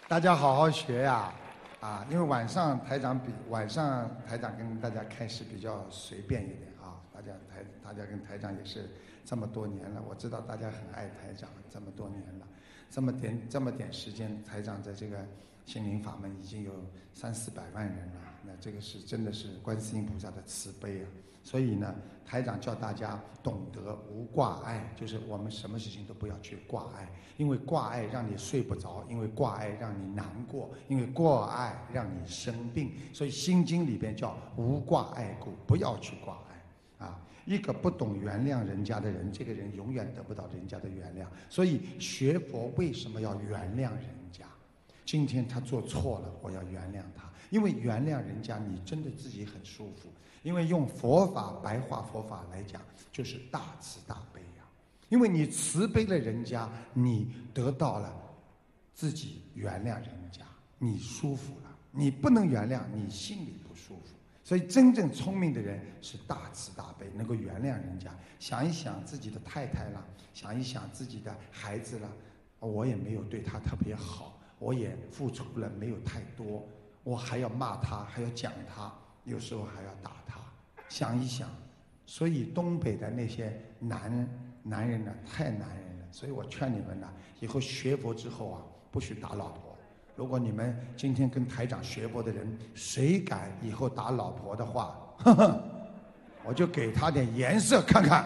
大家好好学呀，因为晚上台长跟大家开始比较随便一点啊，大家跟台长也是这么多年了，我知道大家很爱台长，这么多年了，这么点时间，台长在这个心灵法门已经有300-400万人了，那这个是真的是观世音菩萨的慈悲啊。所以呢，台长叫大家懂得无挂碍，就是我们什么事情都不要去挂碍，因为挂碍让你睡不着，因为挂碍让你难过，因为挂碍让你生病。所以心经里边叫无挂碍故，不要去挂碍啊。一个不懂原谅人家的人，这个人永远得不到人家的原谅。所以学佛为什么要原谅人家？今天他做错了，我要原谅他，因为原谅人家，你真的自己很舒服。因为用佛法白话佛法来讲，就是大慈大悲呀。因为你慈悲了人家，你得到了自己原谅人家，你舒服了。你不能原谅，你心里不舒服。所以真正聪明的人是大慈大悲，能够原谅人家。想一想自己的太太了，想一想自己的孩子了，我也没有对他特别好，我也付出了没有太多，我还要骂他，还要讲他，有时候还要打他。想一想，所以东北的那些男人呢，太男人了。所以我劝你们呢，以后学佛之后啊，不许打老婆。如果你们今天跟台长学佛的人，谁敢以后打老婆的话，我就给他点颜色看看。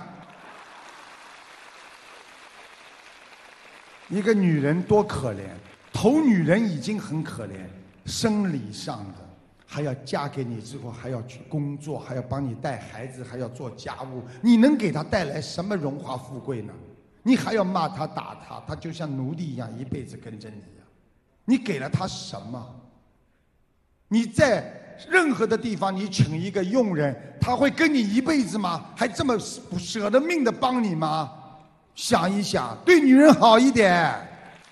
一个女人多可怜，头女人已经很可怜，生理上的。还要嫁给你之后，还要去工作，还要帮你带孩子，还要做家务，你能给他带来什么荣华富贵呢？你还要骂他打他，他就像奴隶一样一辈子跟着你呀。你给了他什么？你在任何的地方你请一个佣人，他会跟你一辈子吗？还这么舍得命的帮你吗？想一想，对女人好一点。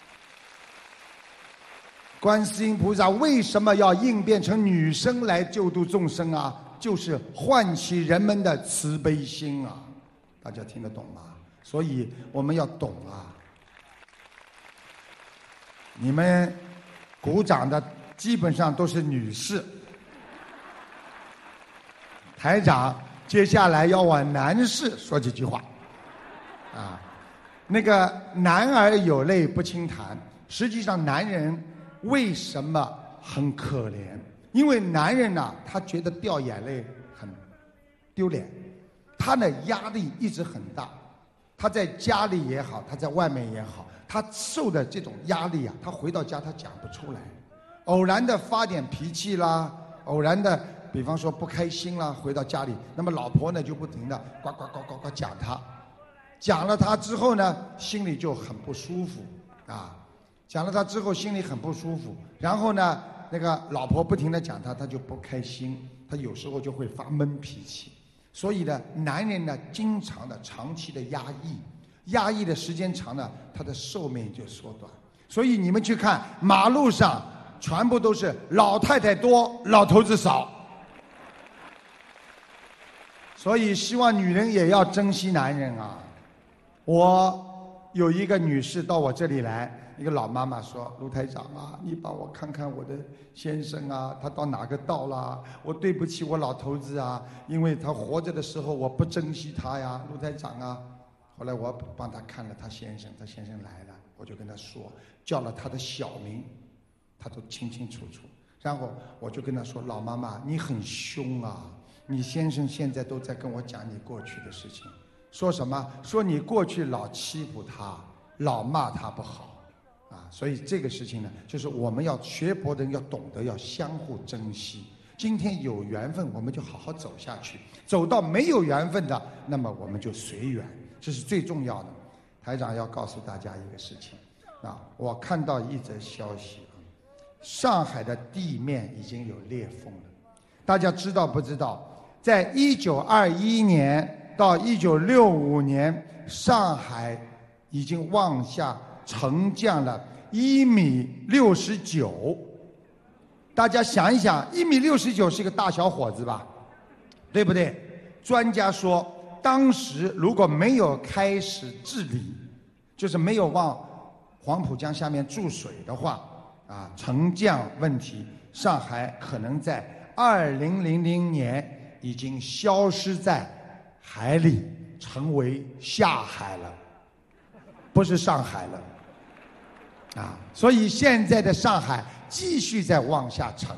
观世音菩萨为什么要应变成女生来救度众生啊？就是唤起人们的慈悲心啊！大家听得懂吗？所以我们要懂啊！你们鼓掌的基本上都是女士。台长接下来要往男士说几句话啊。那个男儿有泪不轻弹，实际上男人为什么很可怜？因为男人呢，他觉得掉眼泪很丢脸，他的压力一直很大。他在家里也好，他在外面也好，他受的这种压力啊，他回到家他讲不出来。偶然的发点脾气啦，偶然的，比方说不开心啦，回到家里，那么老婆呢就不停的呱呱呱呱呱讲他，讲了他之后呢，心里就很不舒服啊。讲了他之后心里很不舒服，然后呢，那个老婆不停地讲他，他就不开心，他有时候就会发闷脾气。所以呢，男人呢，经常的长期的压抑的时间长了，他的寿命就缩短。所以你们去看马路上，全部都是老太太多，老头子少。所以希望女人也要珍惜男人啊。我有一个女士到我这里来。一个老妈妈说：“卢台长啊，你帮我看看我的先生啊，他到哪个道啦？我对不起我老头子啊，因为他活着的时候我不珍惜他呀，卢台长啊。”后来我帮他看了他先生，他先生来了，我就跟他说，叫了他的小名，他都清清楚楚。然后我就跟他说：“老妈妈，你很凶啊，你先生现在都在跟我讲你过去的事情，说什么？说你过去老欺负他，老骂他不好。”所以这个事情呢，就是我们要学佛的人要懂得要相互珍惜。今天有缘分，我们就好好走下去；走到没有缘分的，那么我们就随缘，这是最重要的。台长要告诉大家一个事情我看到一则消息上海的地面已经有裂缝了。大家知道不知道？在1921年到1965年，上海已经往下沉降了1.69米，大家想一想，1.69米是个大小伙子吧，对不对？专家说，当时如果没有开始治理，就是没有往黄浦江下面注水的话， 沉降问题，上海可能在2000年已经消失在海里，成为下海了，不是上海了。所以现在的上海继续在往下沉。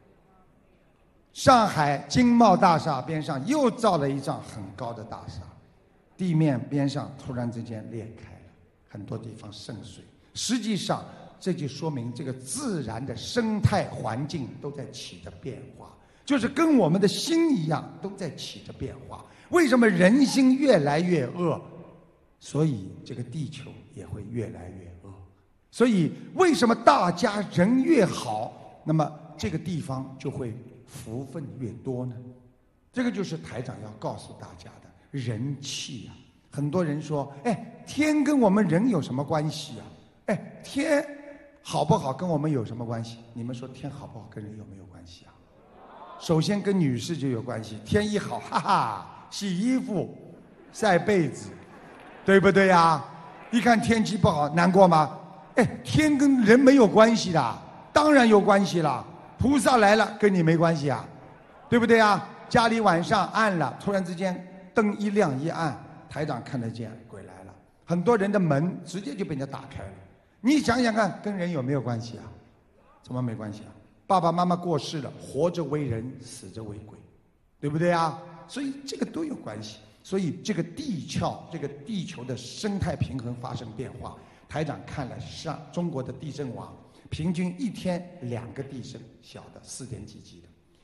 上海经贸大厦边上又造了一幢很高的大厦，地面边上突然之间裂开了，很多地方渗水。实际上这就说明这个自然的生态环境都在起着变化，就是跟我们的心一样都在起着变化。为什么人心越来越恶，所以这个地球也会越来越恶。所以为什么大家人越好，那么这个地方就会福分越多呢？这个就是台长要告诉大家的人气啊。很多人说，天跟我们人有什么关系啊？天好不好跟我们有什么关系？你们说天好不好跟人有没有关系啊？首先跟女士就有关系，天一好，哈哈，洗衣服、晒被子，对不对呀？一看天气不好，难过吗？天跟人没有关系的，当然有关系了。菩萨来了，跟你没关系啊，对不对啊？家里晚上暗了，突然之间灯一亮一暗，台长看得见鬼来了，很多人的门直接就被人家打开了。你想想看，跟人有没有关系啊？怎么没关系啊？爸爸妈妈过世了，活着为人，死着为鬼，对不对啊？所以这个都有关系。所以这个地壳，这个地球的生态平衡发生变化。台长看了中国的地震网，平均一天2个地震，小的4点几级的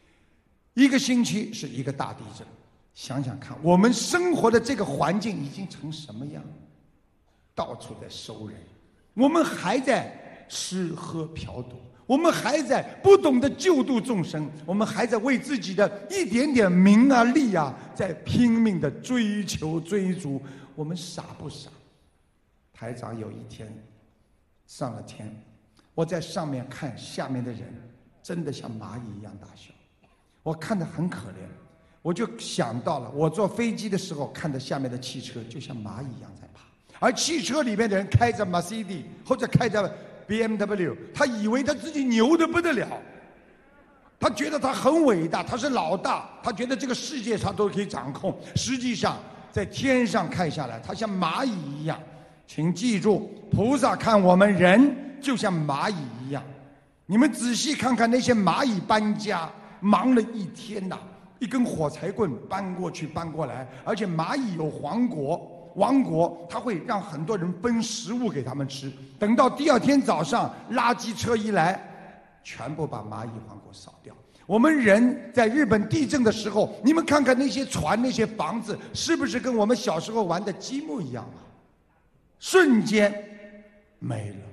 ，1个星期是1个大地震。想想看，我们生活的这个环境已经成什么样？到处在收人，我们还在吃喝嫖赌，我们还在不懂得救度众生，我们还在为自己的一点点名啊利啊在拼命的追求追逐。我们傻不傻？台长有一天上了天，我在上面看下面的人，真的像蚂蚁一样大小，我看得很可怜。我就想到了我坐飞机的时候看着下面的汽车，就像蚂蚁一样在爬，而汽车里面的人开着 Mercedes 或者开着 BMW， 他以为他自己牛得不得了，他觉得他很伟大，他是老大，他觉得这个世界他都可以掌控。实际上在天上看下来，他像蚂蚁一样。请记住，菩萨看我们人就像蚂蚁一样。你们仔细看看那些蚂蚁搬家，忙了一天呐，一根火柴棍搬过去搬过来，而且蚂蚁有王国，它会让很多人分食物给他们吃。等到第2天早上，垃圾车一来，全部把蚂蚁王国扫掉。我们人在日本地震的时候，你们看看那些船、那些房子，是不是跟我们小时候玩的积木一样啊？瞬间没了，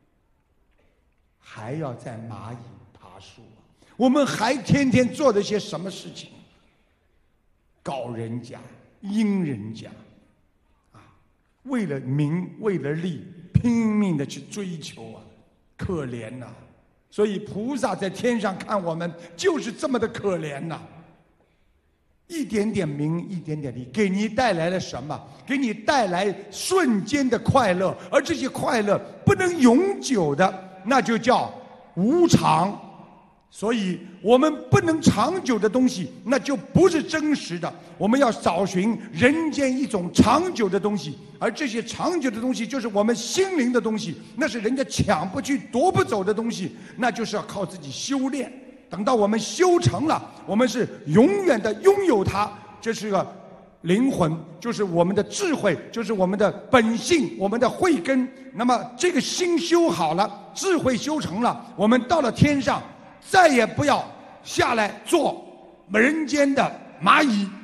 还要在蚂蚁爬树啊！我们还天天做了些什么事情？搞人家、阴人家，为了名、为了利，拼命的去追求啊，可怜呐！所以菩萨在天上看我们，就是这么的可怜呐！一点点名，一点点利，给你带来了什么？给你带来瞬间的快乐，而这些快乐不能永久的，那就叫无常。所以我们不能长久的东西，那就不是真实的。我们要找寻人间一种长久的东西，而这些长久的东西就是我们心灵的东西，那是人家抢不去、夺不走的东西，那就是要靠自己修炼。等到我们修成了，我们是永远的拥有它。这是个灵魂，就是我们的智慧，就是我们的本性，我们的慧根。那么这个心修好了，智慧修成了，我们到了天上，再也不要下来做人间的蚂蚁。